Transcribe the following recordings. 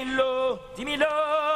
Mimilo, Timilo,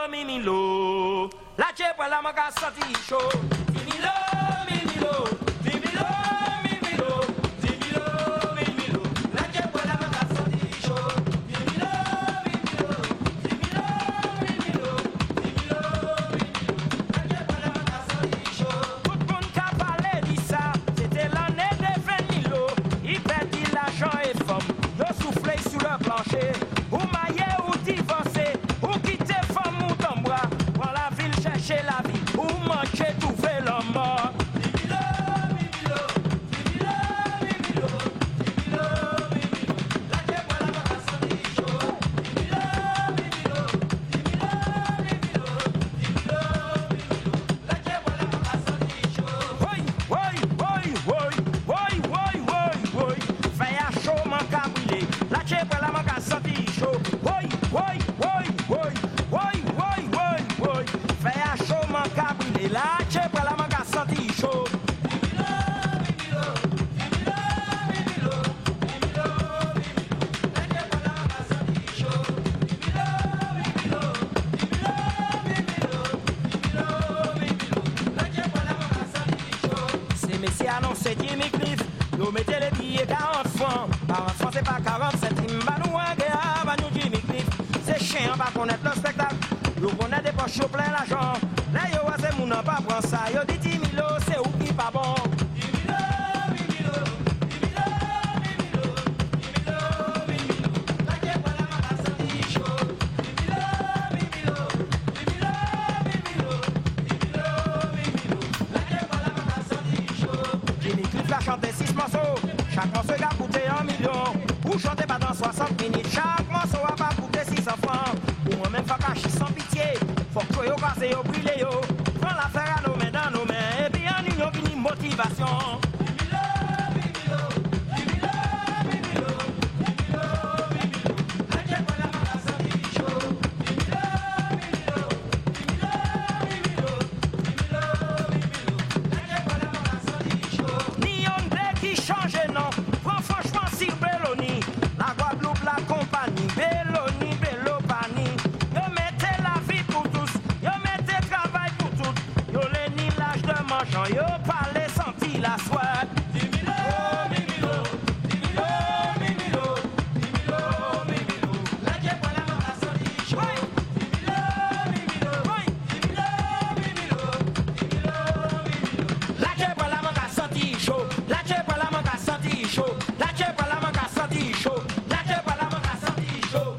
Mimilo. La cepra la maga sati show. Timilo, Mimilo, Timilo, Mimilo, Timilo, Mimilo. La cepra la maga sati show. Timilo, Mimilo, Timilo, Mimilo, Timilo, Mimilo. La cepra la maga sati show. Tout le monde qui parlait de ça, c'était l'année de 20 Milo. Il perdit l'argent et femme, le soufflet sur le plancher. Ou maillé ou divorcé, ou quitter femme ou ton bras. Prends la ville chercher la vie, ou manger trouver l'homme mort. Mimilo, Mimilo, Mimilo, Mimilo, Mimilo, Mimilo. La cepra la maga sati show. Mimilo, Mimilo, Mimilo, Mimilo, Mimilo, Mimilo. La cepra la maga sati show. Woy, woy, woy, woy, woy, woy, woy, woy. Fais à chaud mon cabriolet. La cepra la maga sati show. Woy, woy, woy, woy, woy, woy, woy, woy. Fais à chaud mon cabriolet. La cepra la maga sati show. Mimilo, Mimilo, Mimilo, Mimilo, Mimilo, Mimilo. La cepra la maga sati show. Mimilo, Mimilo, Mimilo, Mimilo, Mimilo, Mimilo. La cepra la maga sati show. C'est messieurs annoncé Jimmy Cliff. Nous mettez les billets 40 francs. 40 francs c'est pas 40 centimes. Bah nous un gars, bah nous Jimmy Cliff. C'est chiant, on va connaître le spectacle. Nous connaît des poches au plein l'argent. Là yo, c'est mon n'a pas prend ça. Yo dit 10 000, c'est où qui pas bon. 10 000, 10 000, 10 000, 10 000, 10 000, 10 000. La cepra la maga sati show. 10 000, 10 000, 10 000, 10 000, 10 000, 10 000. La cepra la maga sati show. Jimmy Cliff a chanté 6 morceaux. Chaque morceau a coûté 1 million. Ou chanter pendant 60 minutes. Chaque morceau a pas coûté 600 francs. Ou moi-même faut cacher sans pitié. Faut que yo casse yo brûle yo. Prends l'affaire à nos mains dans nos mains. Et puis en union vini motivation. Mimilo, Mimilo, Mimilo, Mimilo, Mimilo, Mimilo. La cepra la maga sati show. Mimilo, Mimilo, Mimilo, Mimilo, Mimilo, Mimilo. La cepra la maga sati show. Ni anglais qui change non. Prends franchement sur Belloni. La Guadeloupe la compagnie. Belloni, Bellopani. Yo mettez la vie pour tous. Yo mettez travail pour tous. Yo les ni l'âge de mangeant. Yo parlez senti la soie. Mimilo, Mimilo, Mimilo, Mimilo, Mimilo, Mimilo. La cepra la maga sati show. Mimilo, Mimilo, Mimilo, Mimilo, Mimilo, Mimilo. La cepra la maga sati show. La cepra la maga sati show. La cepra la maga sati show. La cepra la maga sati show.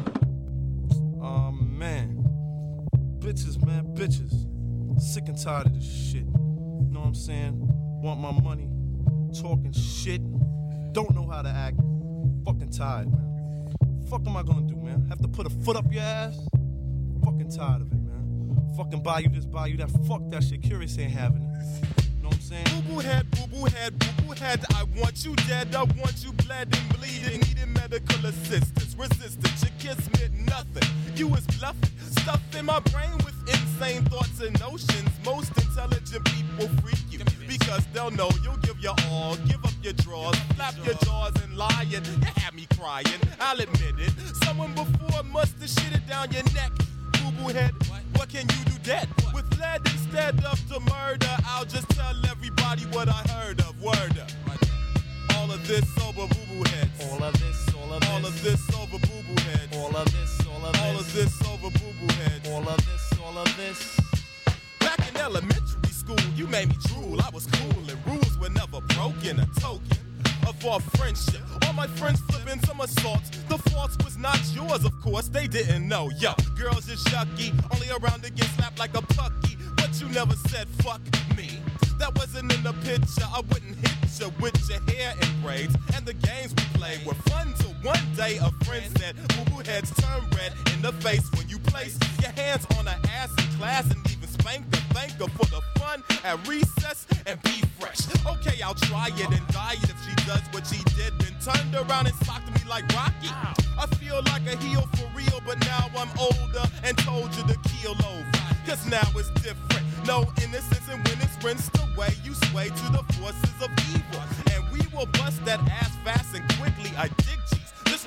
Oh man. Bitches, man, bitches. Sick and tired of this shit. Know what I'm saying? Want my money. Talking shit. Don't know how to act. Fucking tired, man. Fuck am I gonna do, man? Have to put a foot up your ass? Fucking tired of it, man. Fucking buy you this, buy you that. Fuck that shit. Curious ain't having it. Know what I'm saying? Boo-boo head, boo-boo head, boo-boo head. I want you dead, I want you bled and bleeding. Needing medical assistance, resistance. Your kiss meant nothing. You was bluffing, stuffed in my brain with insane thoughts and notions. Most intelligent people freak you because they'll know you'll give your all, give up your drawers, flap your jaws and lying. You had me crying, I'll admit it. Someone before must have shit it down your neck. Boo-boo head, what can you do dead? With lead instead of the murder, I'll just tell everybody what I heard of. Word up. All of this over boo-boo heads. All of this, all of this. All of this over boo-boo heads. All of this, all of this. All of this over boo-boo heads. All of this, all of this. Back in elementary school, you made me drool. I was cool and rules were never broken. A token of our friendship. All my friends flipping some assaults. The fault was not yours, of course. They didn't know. Yo, girls is yucky. Only around to get slapped like a pucky. But you never said fuck me. That wasn't in the picture. I wouldn't hit you with your hair in braids. And the games we played were fun till one day a friend said, boo-boo heads turn red in the face when you place your hands on her ass in class and even spank the thank her for the fun at recess and be fresh. Okay, I'll try it and die it if she does what she did, then turned around and socked me like Rocky. I feel like a heel for real, but now I'm older and told you to keel over. Cause now it's different. No innocence, and when it's rinsed away, you sway to the forces of evil. And we will bust that ass fast and quickly. I dig cheese. This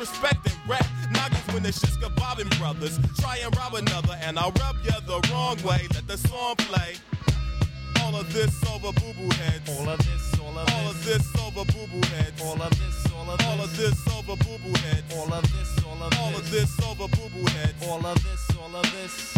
disrespect and rap. Noggins when the shit's bobbing brothers. Try and rob another and I'll rub ya the wrong way. Let the song play. All of this over boo-boo heads. All of this, all of this. All of this over boo-boo heads. All of this, all of this. All of this over boo-boo heads. All of this, all of this. All of this over boo-boo heads. All of this, all of this.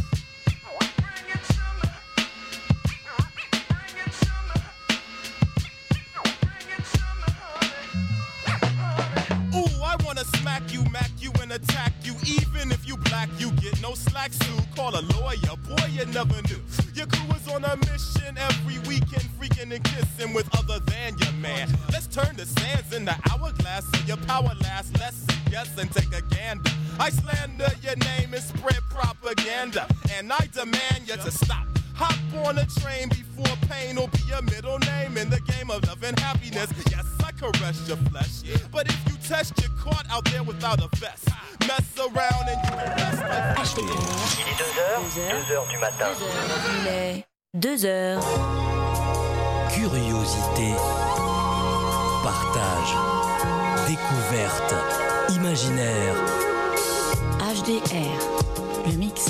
Ooh, I wanna smack you, mac you, and attack you. Even if you black, you get no slack, Sue. Call a lawyer, boy, you never knew. Your crew is on a mission every weekend, freaking and kissing with other than your man. Let's turn the sands into hourglass so your power lasts. Let's guess and take a gander. I slander your name and spread propaganda, and I demand you to stop. Hop on a train before pain will be your middle name in the game of love and happiness. Yes, I caress your flesh, but if you test, you're caught out there without a vest. Mess around and you can rest like Il est 2h, 2h du matin. Il est 2h. Curiosité, partage, découverte, imaginaire. HDR. Le mix.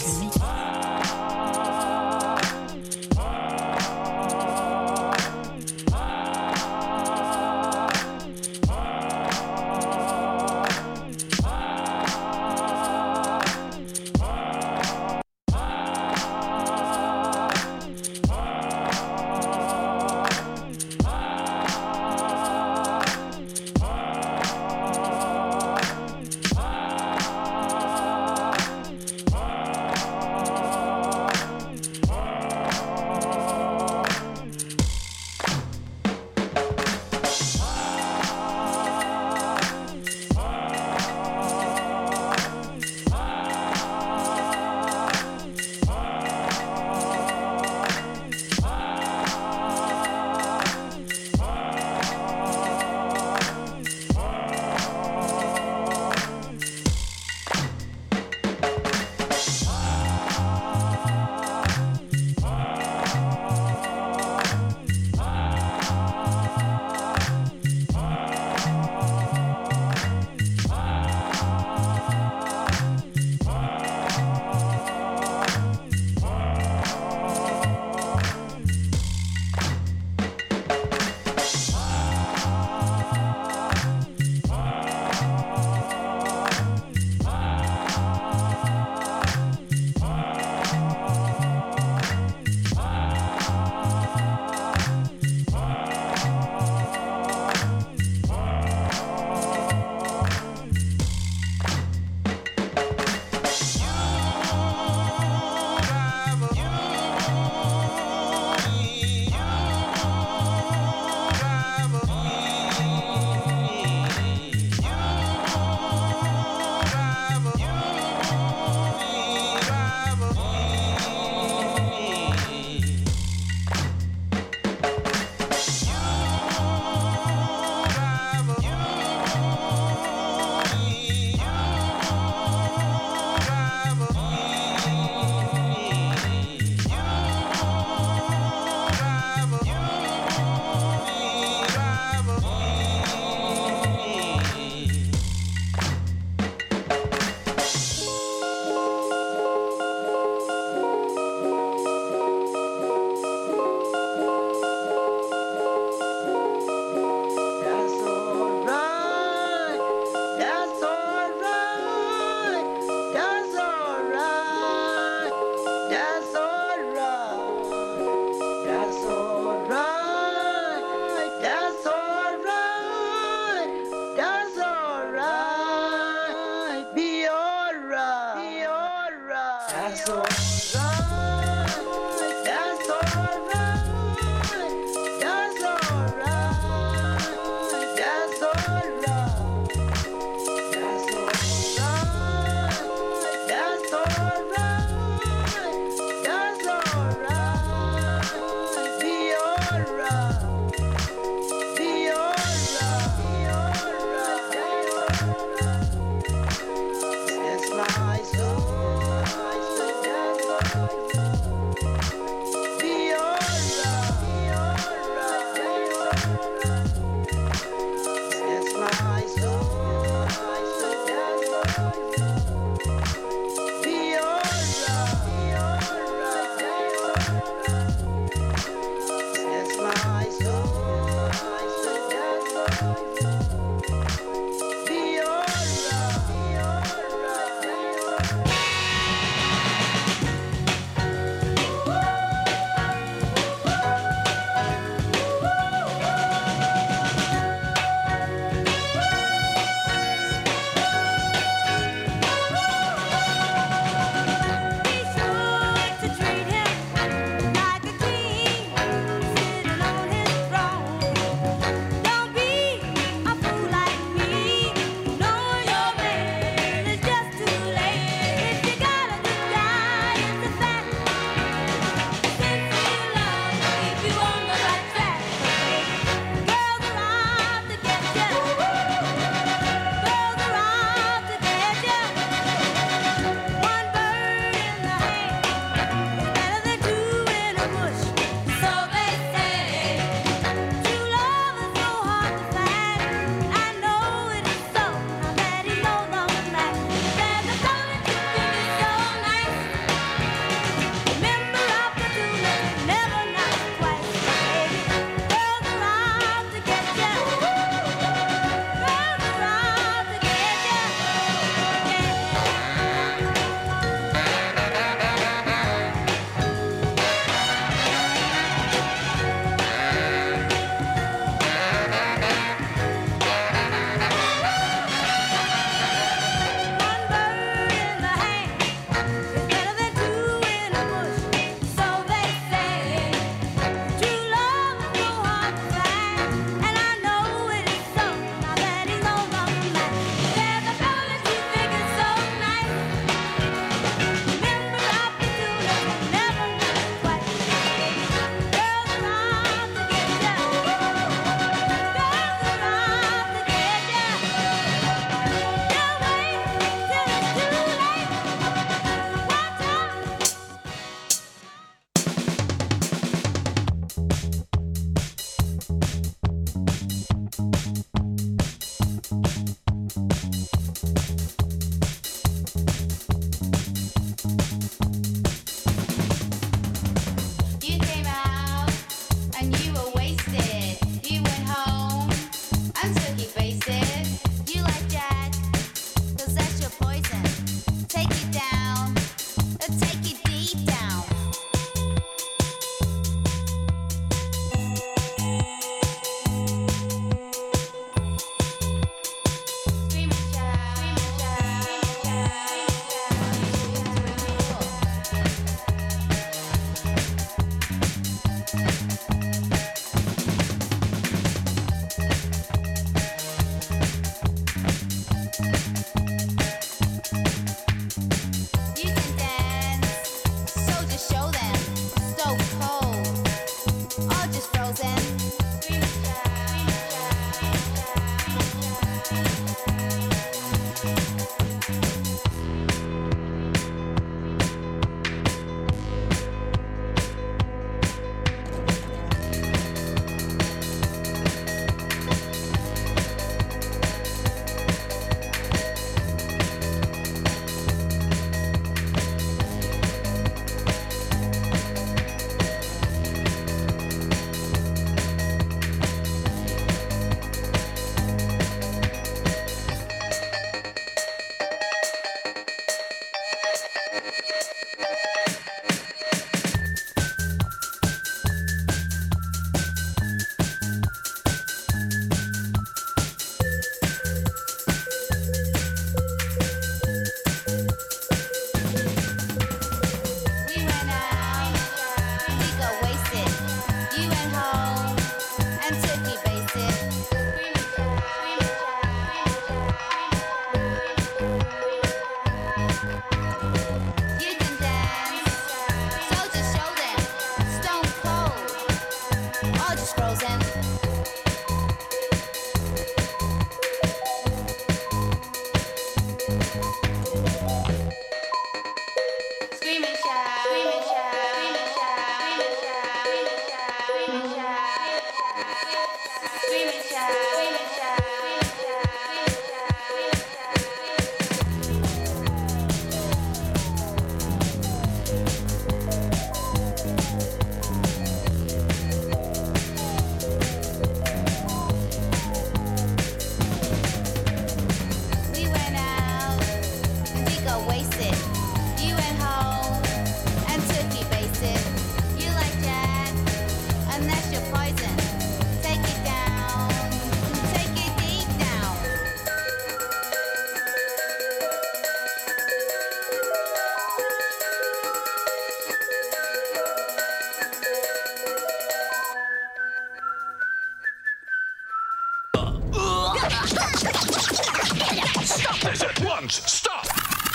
Silence! Stop!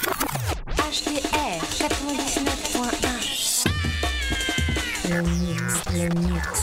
HDR 99.1. Le mix.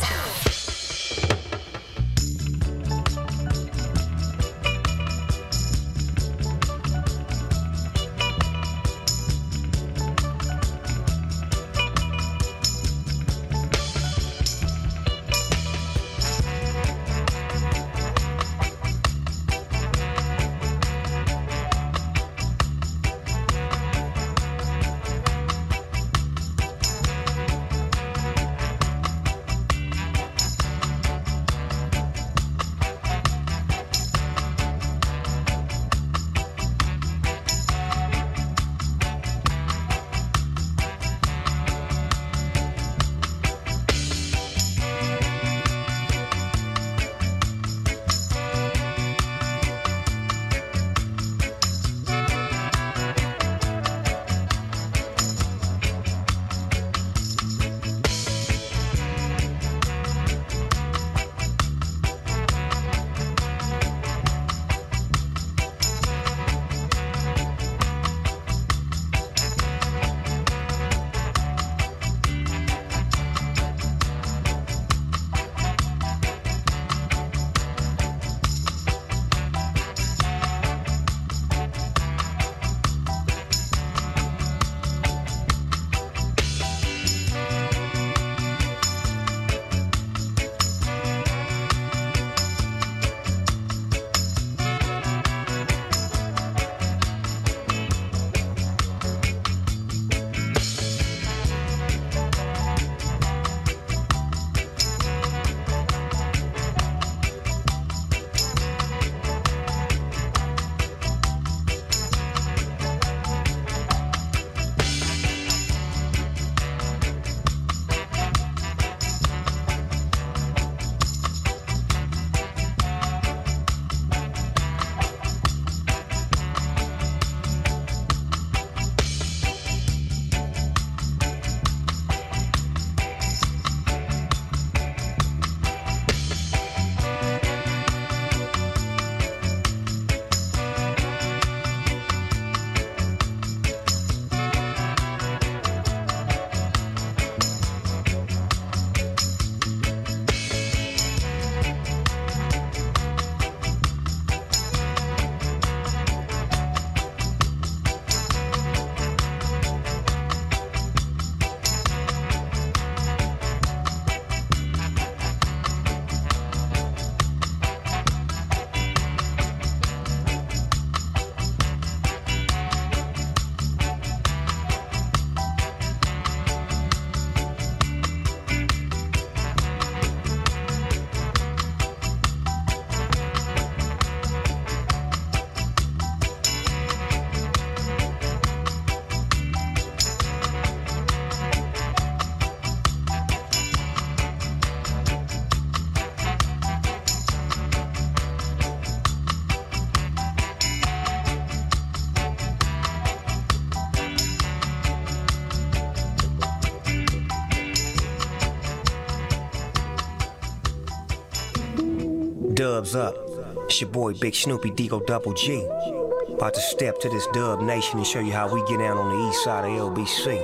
Dubs up. It's your boy Big Snoopy Digo Double G. About to step to this Dub Nation and show you how we get down on the east side of LBC.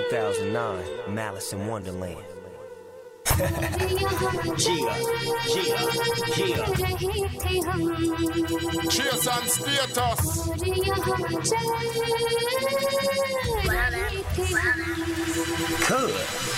2009, Malice in Wonderland. Cheers and status. Good.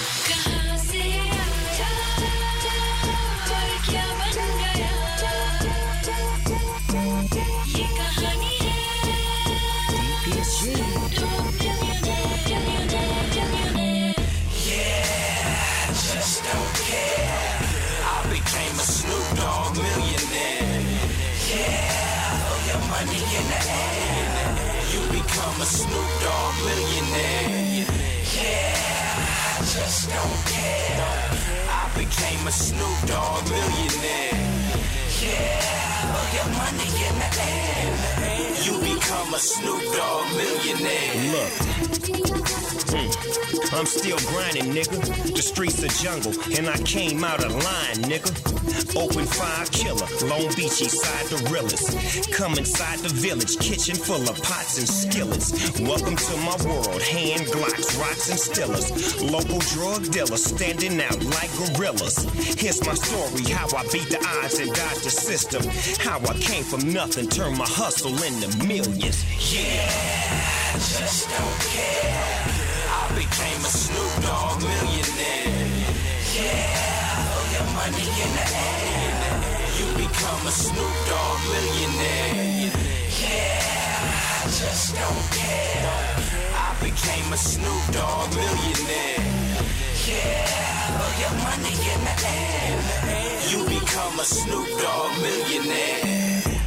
Snoop Dogg millionaire. Yeah, throw your money in the air. You become a Snoop Dogg millionaire. Yeah, I just don't care. I became a Snoop Dogg millionaire. Yeah, throw your money in the air. You become a Snoop Dogg millionaire. Look. I'm still grinding, nigga. The streets are jungle, and I came out of line, nigga. Open fire killer, Long Beach East side the realest. Come inside the village, kitchen full of pots and skillets. Welcome to my world, hand glocks, rocks and stillers. Local drug dealers standing out like gorillas. Here's my story, how I beat the odds and dodged the system. How I came from nothing, turned my hustle into millions. Yeah, just don't care. I became a Snoop Dogg millionaire. Yeah, throw your money in the air. You become a Snoop Dogg millionaire. Yeah, just don't care. I became a Snoop Dogg millionaire. Yeah, throw your money in the air. You become a Snoop Dogg millionaire.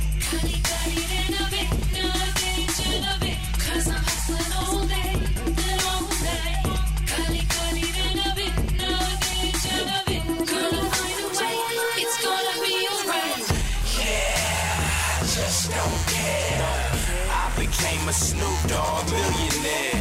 Cause I'm hustling all day, then all day. Gonna find a way, it's gonna be alright. Yeah, just don't care. I became a Snoop Dogg millionaire.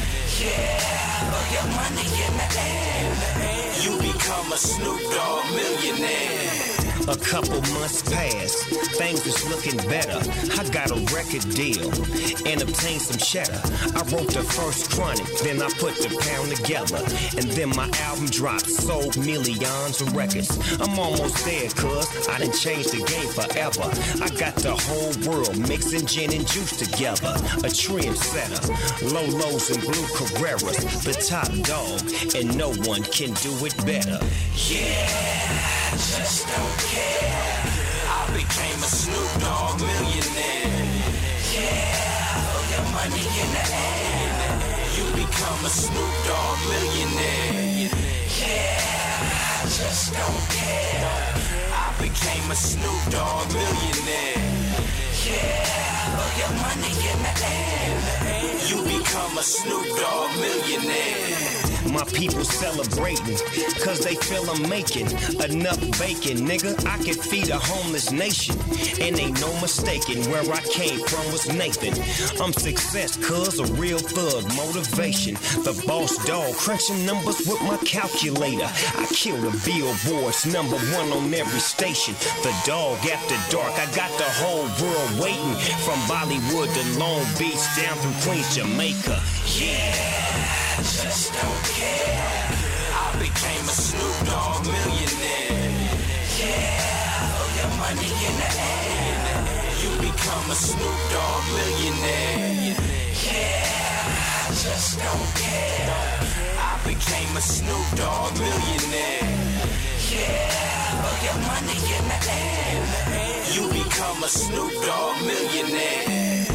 Yeah, throw your money in the air. You become a Snoop Dogg millionaire. A couple months passed, things was looking better. I got a record deal and obtained some cheddar. I wrote the first Chronic, then I put the pound together. And then my album dropped, sold millions of records. I'm almost there, cuz I done changed the game forever. I got the whole world mixing gin and juice together. A trendsetter, Lolos and blue Carreras, the top dog, and no one can do it better. Yeah, just don't care. I became a Snoop Dogg millionaire. Yeah, throw your money in the air. You become a Snoop Dogg millionaire. Yeah, just don't care. I became a Snoop Dogg millionaire. Yeah, throw your money in the air. You become a Snoop Dogg millionaire. My people celebrating, cause they feel I'm making enough bacon, nigga. I can feed a homeless nation, and ain't no mistaking where I came from was Nathan. I'm success, cuz a real thug, motivation. The boss dog, crunching numbers with my calculator. I kill the billboards, #1 on every station. The dog after dark, I got the whole world waiting. From Bollywood to Long Beach, down through Queens, Jamaica. Yeah, just don't care. I became a Snoop Dogg millionaire. Yeah, throw your money in the air. You become a Snoop Dogg millionaire. Yeah, just don't care. I became a Snoop Dogg millionaire. Yeah, throw your money in the air. You become a Snoop Dogg millionaire.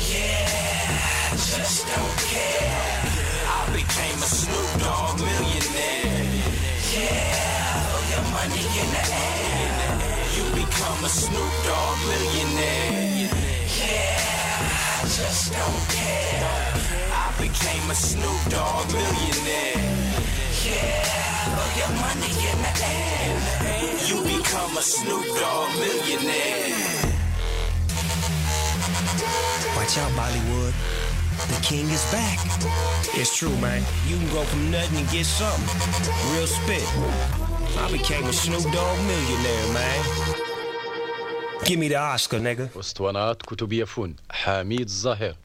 Yeah, just don't care. I became a Snoop Dogg millionaire. Yeah, throw your money in the air. You become a Snoop Dogg millionaire. Yeah, just don't care. I became a Snoop Dogg millionaire. Yeah, throw your money in the air. You become a Snoop Dogg millionaire. Watch out, Bollywood. The king is back. It's true, man. You can go from nothing and get something. Real spit. I became a Snoop Dogg millionaire, man. Give me the Oscar, nigga. اسطوانات كتب يفون حميد الظاهر.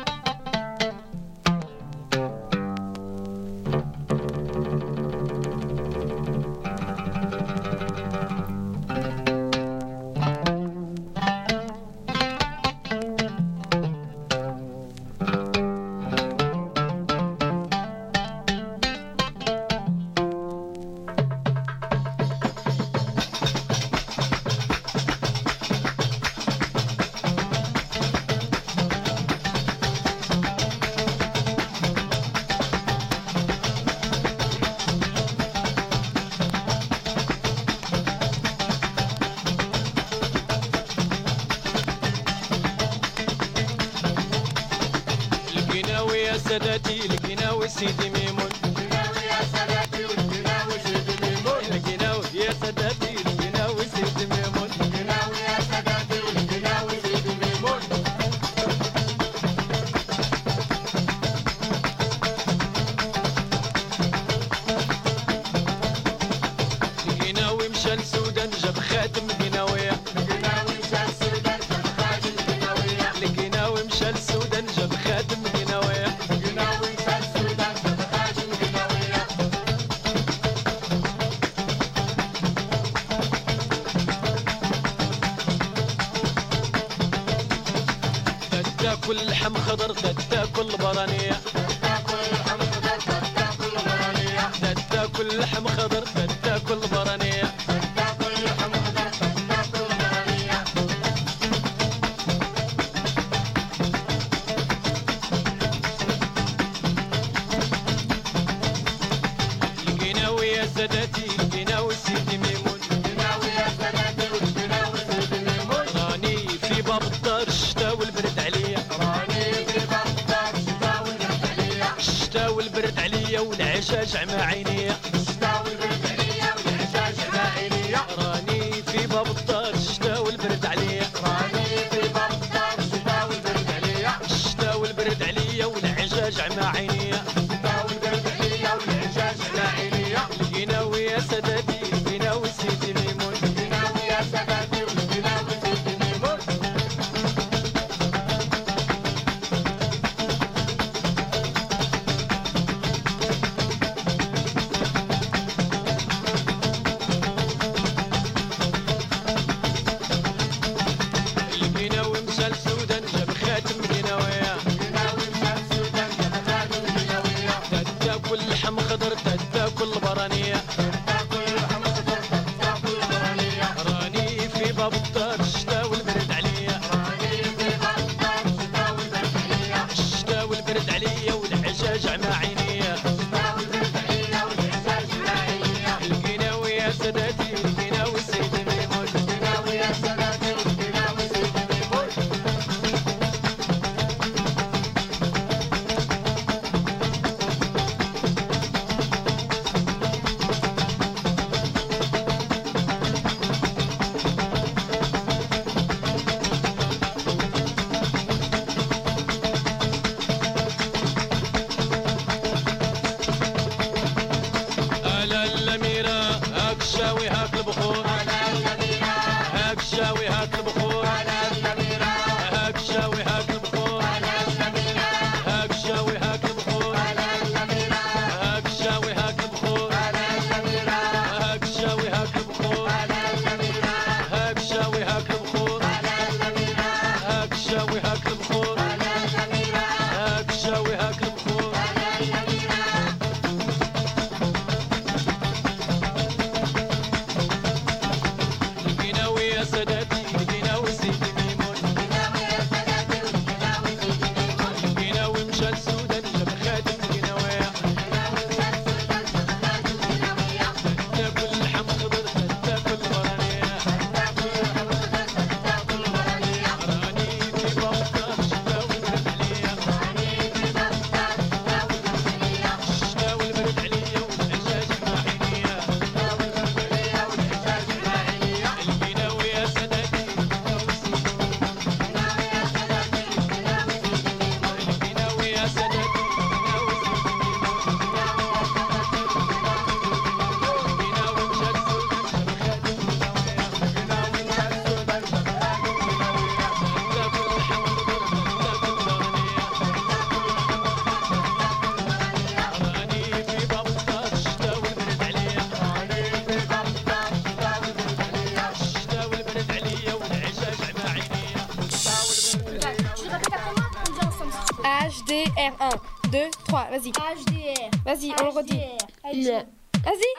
سادتي القناوي سيدي ميمون القناوي يا سادتي والقناوي سيدي ميمون القناوي يا سادتي القناوي سيدي ميمون القناوي يا سادتي والقناوي سيدي ميمون تاكل لحم خضر تاكل برانية تاكل لحم خضر تاكل برانية القناوي يا سادتي القناوي سيدي ميمون راني في باب الدار الشتا والبرد عليا الشتا والبرد عليا والعشاش مع عينيا راني في باب الدار الشتا والبرد عليا الشتا والبرد عليا والعشاش مع عينيا القناوي يا سادتي القناوي سيدي ميمون القناوي مشى للسودان جاب خاتم قناوية تاكل لحم خضر تاكل برانية راني في باب الدار الشتا والبرد عليا الشتا والبرد عليا والعشاش مع عينيا القناوي يا سادتي القناوي سيدي ميمون ألا الأميرة هاك الشاوي هاك البخور هاك الشاوي هاك البخور هاك الشاوي هاك البخور هاك الشاوي هاك البخور هاك الشاوي هاك البخور هاك الشاوي هاك البخور هاك الشاوي هاك البخور هاك الشاوي هاك البخور هاك الشاوي هاك البخور القناوي يا سادتي القناوي سيدي ميمون القناوي مشى للسودان جاب خاتم القناوية تاكل لحم خضر تاكل برانية راني في باب الدار الشتا والبرد عليا الشتا والبرد عليا والعشاش مع عينيا القناوي يا سادتي القناوي يا سادتي القناوي مشى للسودان جاب خاتم تاكل لحم خضر تاكل برانية راني في باب الدار الشتا والبرد عليا الشتا والبرد عليا والعشاش مع عينيا HDR 1, 2, 3, vas-y. HDR. Vas-y, on le redit. HDR. Vas-y.